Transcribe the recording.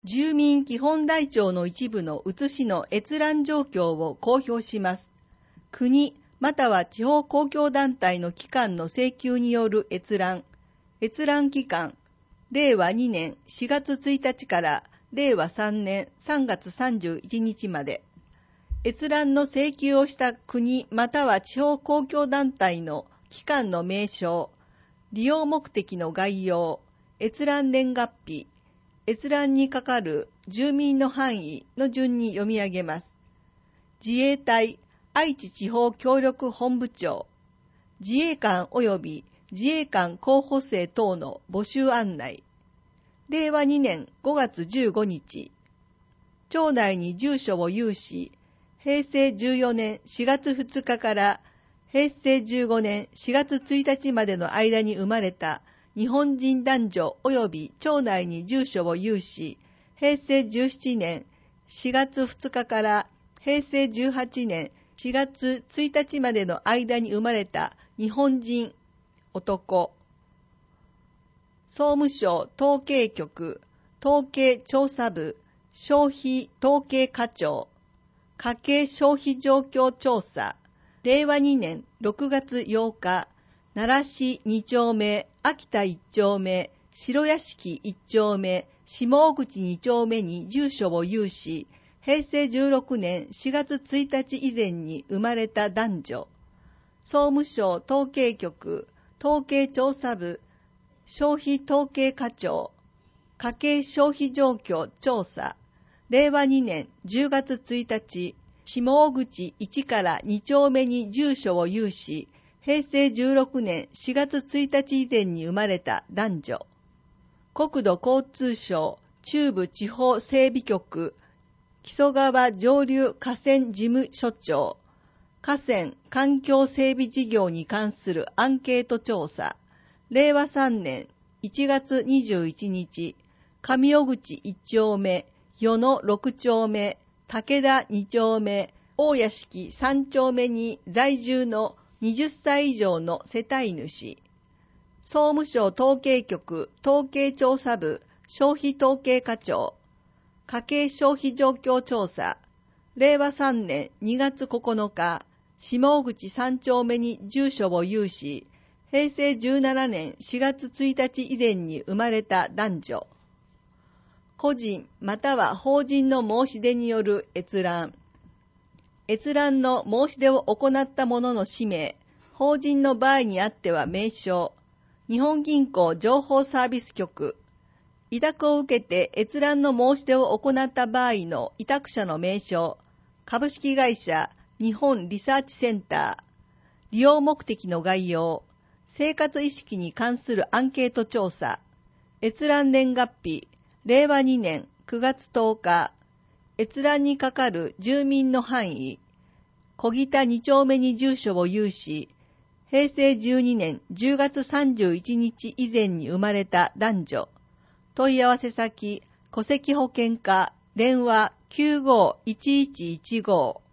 住民基本台帳の一部の写しの閲覧状況を公表します。国または地方公共団体の機関の請求による閲覧期間、令和2年4月1日から令和3年3月31日まで、閲覧の請求をした国または地方公共団体の機関の名称、利用目的の概要、閲覧年月日、閲覧にかかる住民の範囲の順に読み上げます。自衛隊愛知地方協力本部長、自衛官及び自衛官候補生等の募集案内。令和2年5月15日、町内に住所を有し、平成14年4月2日から平成15年4月1日までの間に生まれた日本人男女及び町内に住所を有し、平成17年4月2日から平成18年4月1日までの間に生まれた日本人男。総務省統計局統計調査部消費統計課長家計消費状況調査。令和2年6月8日、奈良市2丁目、秋田1丁目、白屋敷1丁目、下大口2丁目に住所を有し、平成16年4月1日以前に生まれた男女。総務省統計局、統計調査部、消費統計課長、家計消費状況調査。令和2年10月1日、下大口1から2丁目に住所を有し、平成16年4月1日以前に生まれた男女。国土交通省中部地方整備局木曽川上流河川事務所長、河川環境整備事業に関するアンケート調査。令和3年1月21日、上尾口1丁目、与野6丁目、武田2丁目、大屋敷3丁目に在住の20歳以上の世帯主。総務省統計局統計調査部消費統計課長、家計消費状況調査。令和3年2月9日、下大口3丁目に住所を有し、平成17年4月1日以前に生まれた男女。個人または法人の申し出による閲覧。閲覧の申し出を行った者の氏名、法人の場合にあっては名称、日本銀行情報サービス局、委託を受けて閲覧の申し出を行った場合の委託者の名称、株式会社日本リサーチセンター、利用目的の概要、生活意識に関するアンケート調査、閲覧年月日、令和2年9月10日、閲覧にかかる住民の範囲、小北2丁目に住所を有し、平成12年10月31日以前に生まれた男女。問い合わせ先、戸籍保険課、電話951115。